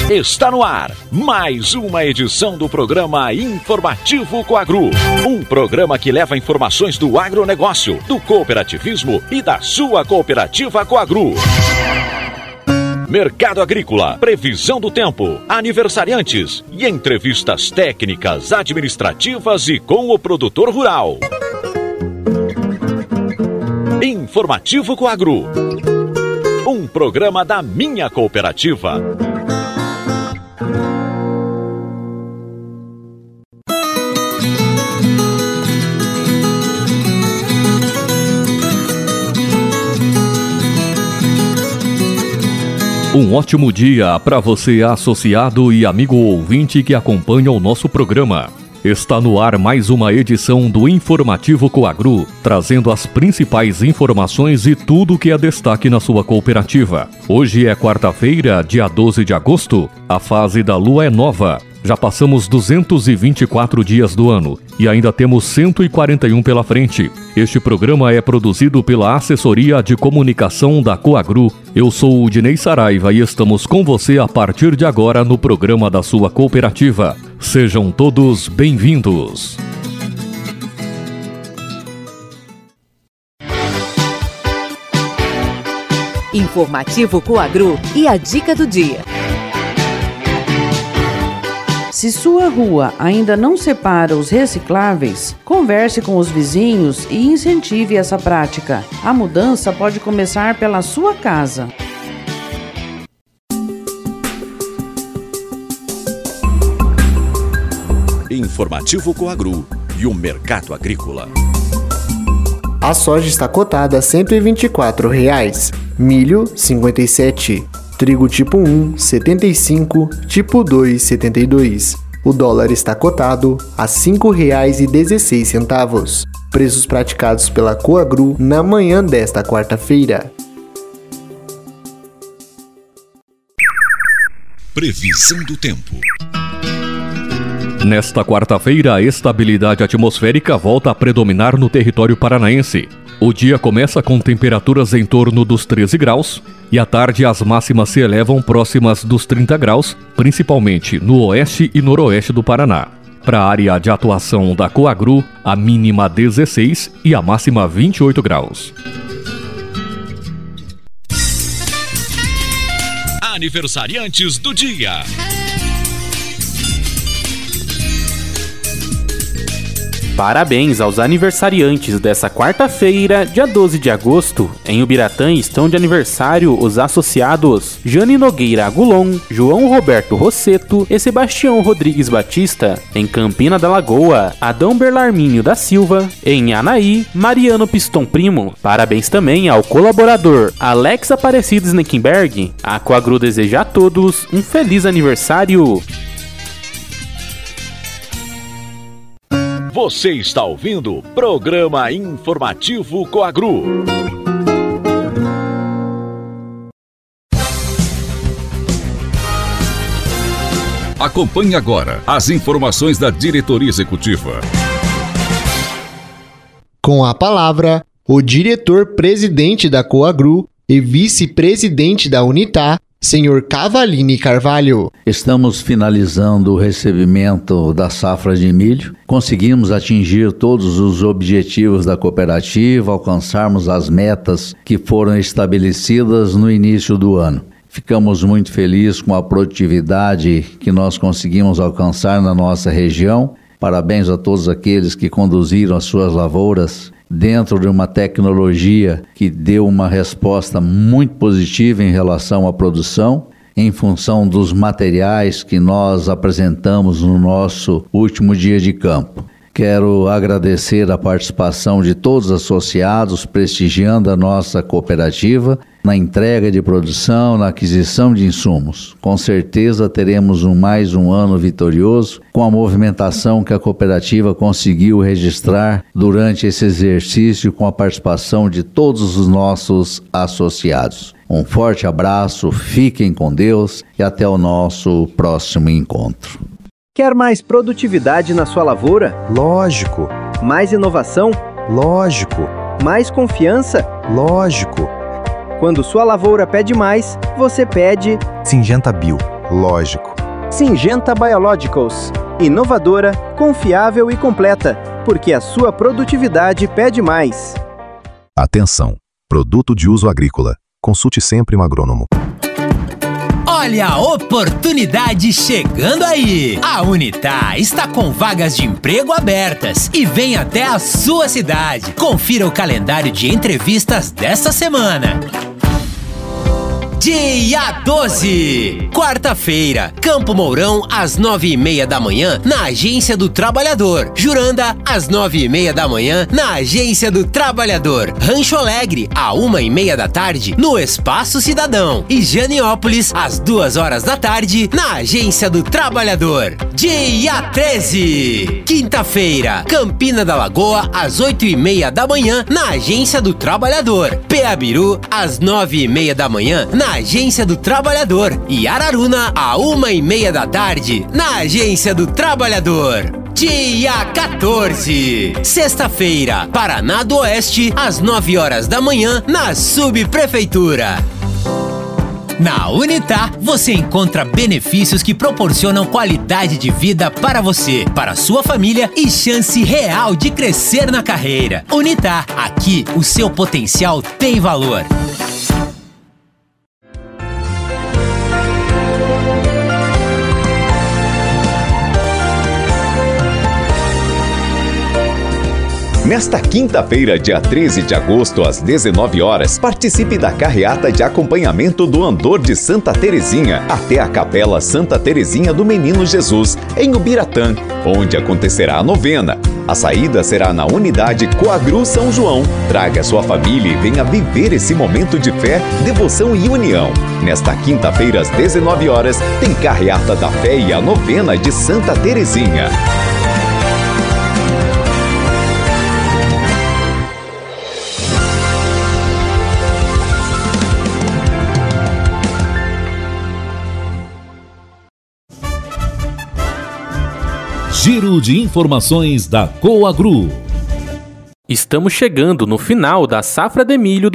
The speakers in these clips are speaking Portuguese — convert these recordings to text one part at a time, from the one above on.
Está no ar mais uma edição do programa Informativo Coagro. Um programa que leva informações do agronegócio, do cooperativismo e da sua cooperativa Coagro. Mercado agrícola, previsão do tempo, aniversariantes e entrevistas técnicas, administrativas e com o produtor rural. Informativo Coagro. Um programa da minha cooperativa. Um ótimo dia para você, associado e amigo ouvinte que acompanha o nosso programa. Está no ar mais uma edição do Informativo Coagro, trazendo as principais informações e tudo que é destaque na sua cooperativa. Hoje é quarta-feira, dia 12 de agosto, a fase da lua é nova. Já passamos 224 dias do ano e ainda temos 141 pela frente. Este programa é produzido pela Assessoria de Comunicação da Coagro. Eu sou o Dinei Saraiva e estamos com você a partir de agora no programa da sua cooperativa. Sejam todos bem-vindos. Informativo Coagro e a dica do dia. Se sua rua ainda não separa os recicláveis, converse com os vizinhos e incentive essa prática. A mudança pode começar pela sua casa. Informativo Coagro e o mercado agrícola. A soja está cotada a R$ 124,00, milho R$ 57,00. Trigo tipo 1, 75, tipo 2, 72. O dólar está cotado a R$ 5,16. Preços praticados pela Coagro na manhã desta quarta-feira. Previsão do tempo. Nesta quarta-feira, a estabilidade atmosférica volta a predominar no território paranaense. O dia começa com temperaturas em torno dos 13 graus e à tarde as máximas se elevam próximas dos 30 graus, principalmente no oeste e noroeste do Paraná. Para a área de atuação da Coagro, a mínima 16 e a máxima 28 graus. Aniversariantes do dia. Parabéns aos aniversariantes dessa quarta-feira, dia 12 de agosto. Em Ubiratã estão de aniversário os associados Jane Nogueira Agulon, João Roberto Rosseto e Sebastião Rodrigues Batista. Em Campina da Lagoa, Adão Berlarmínio da Silva. Em Anaí, Mariano Piston Primo. Parabéns também ao colaborador Alex Aparecido Sneckenberg. A Coagro deseja a todos um feliz aniversário. Você está ouvindo o programa Informativo Coagro. Acompanhe agora as informações da diretoria executiva. Com a palavra, o diretor-presidente da Coagro e vice-presidente da Unitá, Senhor Cavalini Carvalho. Estamos finalizando o recebimento da safra de milho. Conseguimos atingir todos os objetivos da cooperativa, alcançarmos as metas que foram estabelecidas no início do ano. Ficamos muito felizes com a produtividade que nós conseguimos alcançar na nossa região. Parabéns a todos aqueles que conduziram as suas lavouras dentro de uma tecnologia que deu uma resposta muito positiva em relação à produção, em função dos materiais que nós apresentamos no nosso último dia de campo. Quero agradecer a participação de todos os associados, prestigiando a nossa cooperativa na entrega de produção, na aquisição de insumos. Com certeza teremos mais um ano vitorioso com a movimentação que a cooperativa conseguiu registrar durante esse exercício com a participação de todos os nossos associados. Um forte abraço, fiquem com Deus e até o nosso próximo encontro. Quer mais produtividade na sua lavoura? Lógico. Mais inovação? Lógico. Mais confiança? Lógico. Quando sua lavoura pede mais, você pede Syngenta Bio. Lógico. Syngenta Biologicals. Inovadora, confiável e completa, porque a sua produtividade pede mais. Atenção! Produto de uso agrícola. Consulte sempre um agrônomo. Olha a oportunidade chegando aí! A Unitá está com vagas de emprego abertas e vem até a sua cidade. Confira o calendário de entrevistas desta semana. Dia 12, quarta-feira, Campo Mourão, às 9h30 da manhã, na Agência do Trabalhador. Juranda, às 9h30 da manhã, na Agência do Trabalhador. Rancho Alegre, à 1h30 da tarde, no Espaço Cidadão. E Janiópolis, às 2h da tarde, na Agência do Trabalhador. Dia 13, quinta-feira, Campina da Lagoa, às 8h30 da manhã, na Agência do Trabalhador. Peabiru, às 9h30 da manhã, na Agência do Trabalhador. E Araruna, à 1h30 da tarde, na Agência do Trabalhador. Dia 14, sexta-feira, Paraná do Oeste, às 9h da manhã, na Subprefeitura. Na Unitá, você encontra benefícios que proporcionam qualidade de vida para você, para sua família e chance real de crescer na carreira. Unitá, aqui o seu potencial tem valor. Nesta quinta-feira, dia 13 de agosto, às 19 horas, participe da carreata de acompanhamento do Andor de Santa Terezinha até a Capela Santa Terezinha do Menino Jesus, em Ubiratã, onde acontecerá a novena. A saída será na unidade Coagru São João. Traga sua família e venha viver esse momento de fé, devoção e união. Nesta quinta-feira, às 19 horas, tem carreata da fé e a novena de Santa Terezinha. Giro de informações da Coagru. Estamos chegando no final da safra de milho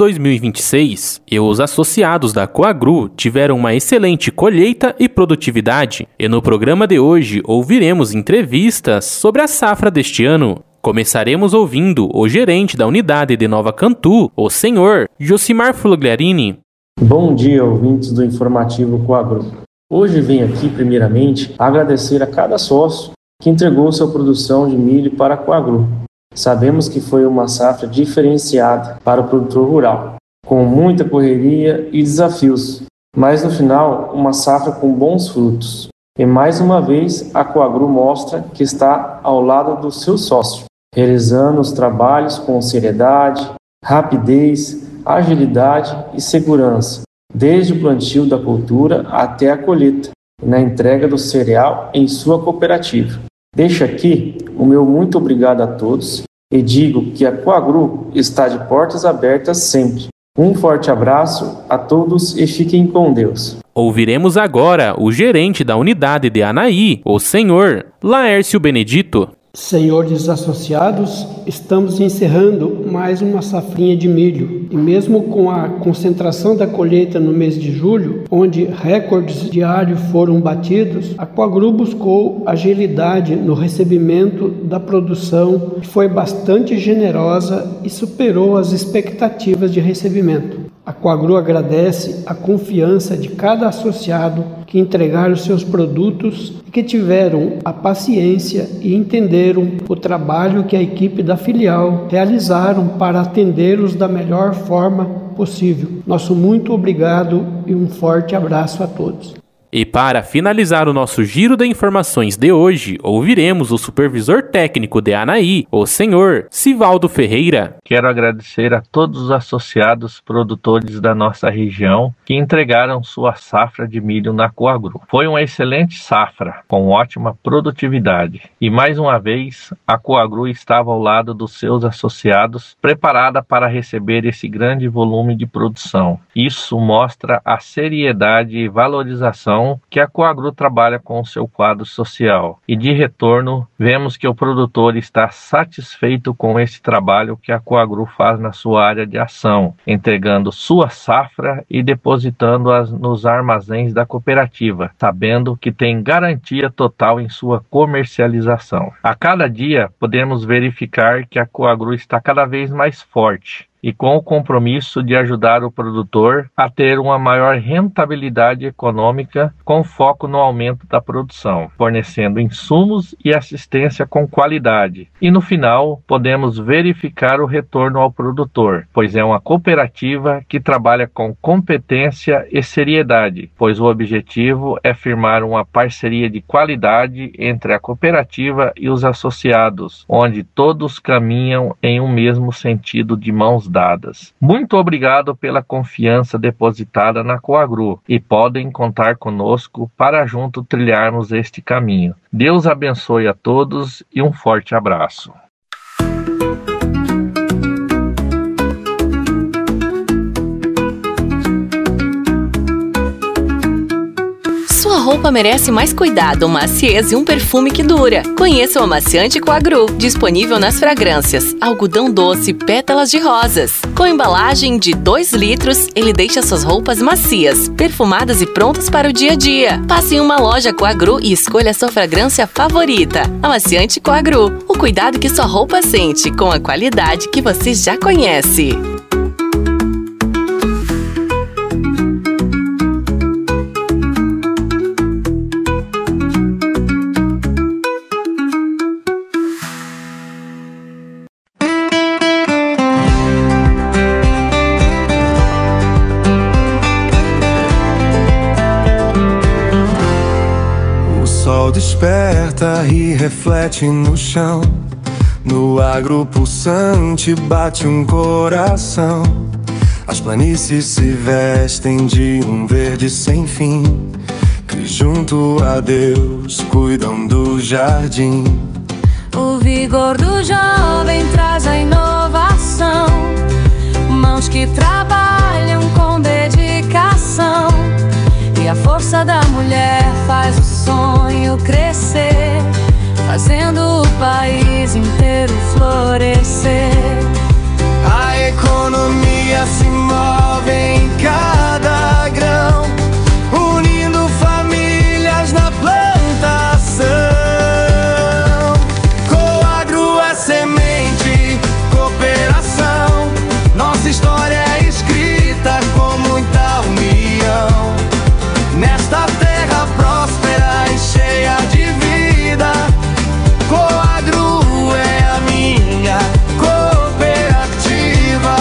2026 e os associados da Coagru tiveram uma excelente colheita e produtividade. E no programa de hoje ouviremos entrevistas sobre a safra deste ano. Começaremos ouvindo o gerente da unidade de Nova Cantu, o senhor Josimar Flugliarini. Bom dia, ouvintes do informativo Coagru. Hoje venho aqui, primeiramente, agradecer a cada sócio que entregou sua produção de milho para a Coagru. Sabemos que foi uma safra diferenciada para o produtor rural, com muita correria e desafios, mas no final, uma safra com bons frutos. E mais uma vez, a Coagru mostra que está ao lado do seu sócio, realizando os trabalhos com seriedade, rapidez, agilidade e segurança, desde o plantio da cultura até a colheita, e na entrega do cereal em sua cooperativa. Deixo aqui o meu muito obrigado a todos e digo que a Coagru está de portas abertas sempre. Um forte abraço a todos e fiquem com Deus. Ouviremos agora o gerente da unidade de Anaí, o senhor Laércio Benedito. Senhores associados, estamos encerrando mais uma safrinha de milho e mesmo com a concentração da colheita no mês de julho, onde recordes diários foram batidos, a Coagru buscou agilidade no recebimento da produção, que foi bastante generosa e superou as expectativas de recebimento. A Coagru agradece a confiança de cada associado que entregaram seus produtos e que tiveram a paciência e entenderam o trabalho que a equipe da filial realizaram para atendê-los da melhor forma possível. Nosso muito obrigado e um forte abraço a todos. E para finalizar o nosso giro de informações de hoje, ouviremos o supervisor técnico de Anaí, o senhor Sivaldo Ferreira. Quero agradecer a todos os associados produtores da nossa região que entregaram sua safra de milho na Coagru. Foi uma excelente safra, com ótima produtividade. E mais uma vez, a Coagru estava ao lado dos seus associados, preparada para receber esse grande volume de produção. Isso mostra a seriedade e valorização ação que a Coagro trabalha com o seu quadro social. E de retorno, vemos que o produtor está satisfeito com esse trabalho que a Coagro faz na sua área de ação, entregando sua safra e depositando-as nos armazéns da cooperativa, sabendo que tem garantia total em sua comercialização. A cada dia, podemos verificar que a Coagro está cada vez mais forte e com o compromisso de ajudar o produtor a ter uma maior rentabilidade econômica com foco no aumento da produção, fornecendo insumos e assistência com qualidade. E no final, podemos verificar o retorno ao produtor, pois é uma cooperativa que trabalha com competência e seriedade, pois o objetivo é firmar uma parceria de qualidade entre a cooperativa e os associados, onde todos caminham em um mesmo sentido de mãos dadas. Muito obrigado pela confiança depositada na Coagro e podem contar conosco para junto trilharmos este caminho. Deus abençoe a todos e um forte abraço. Sua roupa merece mais cuidado, maciez e um perfume que dura. Conheça o amaciante Coagro, disponível nas fragrâncias algodão doce, pétalas de rosas. Com embalagem de 2 litros, ele deixa suas roupas macias, perfumadas e prontas para o dia a dia. Passe em uma loja Coagro e escolha a sua fragrância favorita. Amaciante Coagro, o cuidado que sua roupa sente, com a qualidade que você já conhece. Desperta e reflete no chão. No agro pulsante bate um coração. As planícies se vestem de um verde sem fim, que junto a Deus cuidam do jardim. O vigor do jovem traz a inovação, mãos que trabalham com dedicação. E a força da mulher faz o sonho crescer, fazendo o país inteiro florescer. A economia se move em cada grão, unindo famílias na plantação. Coagro é semente, cooperação. Nossa história é escrita com muita união. Nesta terra próspera e cheia de vida, Coagro é a minha cooperativa.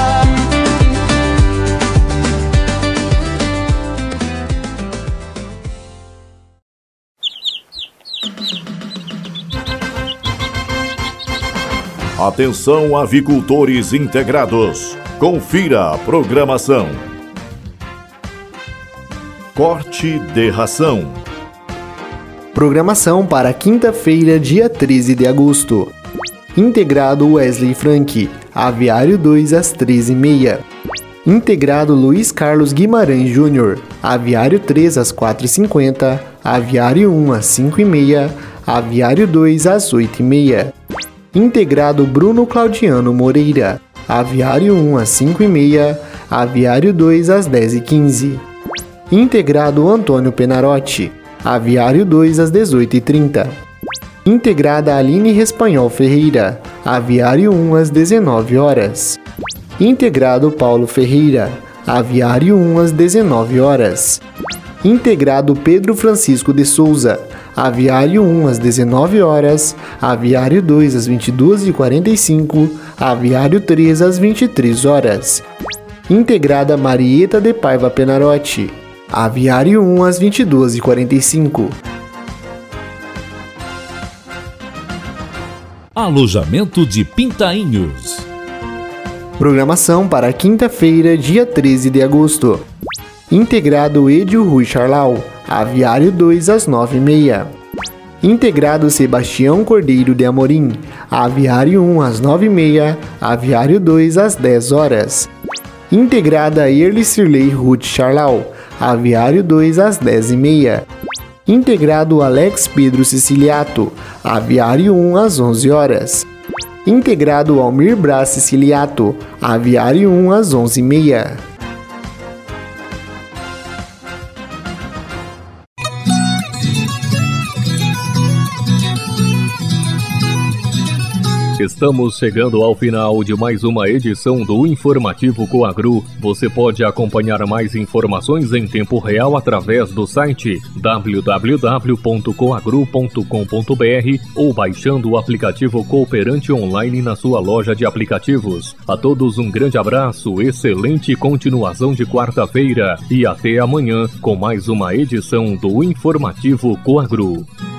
Atenção, avicultores integrados. Confira a programação. Corte de ração. Programação para quinta-feira, dia 13 de agosto. Integrado Wesley Frank, Aviário 2 às 13h30. Integrado Luiz Carlos Guimarães Júnior, Aviário 3 às 4h50, Aviário 1 às 5h30, Aviário 2 às 8h30. Integrado Bruno Claudiano Moreira, Aviário 1 às 5h30, Aviário 2 às 10h15. Integrado Antônio Penarotti, Aviário 2 às 18h30. Integrada Aline Respanhol Ferreira, Aviário 1 às 19h. Integrado Paulo Ferreira, Aviário 1 às 19h. Integrado Pedro Francisco de Souza, Aviário 1 às 19h, Aviário 2 às 22h45, Aviário 3 às 23h. Integrada Marieta de Paiva Penarotti, Aviário 1 às 22h45. Alojamento de Pintainhos. Programação para quinta-feira, dia 13 de agosto. Integrado Edio Rui Charlau, Aviário 2 às 9h30. Integrado Sebastião Cordeiro de Amorim, Aviário 1 às 9h30, Aviário 2 às 10h. Integrada Erli Cirlei Ruth Charlau, Aviário 2 às 10h30. Integrado Alex Pedro Siciliato, Aviário 1 às 11 horas. Integrado Almir Braz Siciliato, Aviário 1 às 11h30. Estamos chegando ao final de mais uma edição do Informativo Coagru. Você pode acompanhar mais informações em tempo real através do site www.coagru.com.br ou baixando o aplicativo Cooperante Online na sua loja de aplicativos. A todos um grande abraço, excelente continuação de quarta-feira e até amanhã com mais uma edição do Informativo Coagru.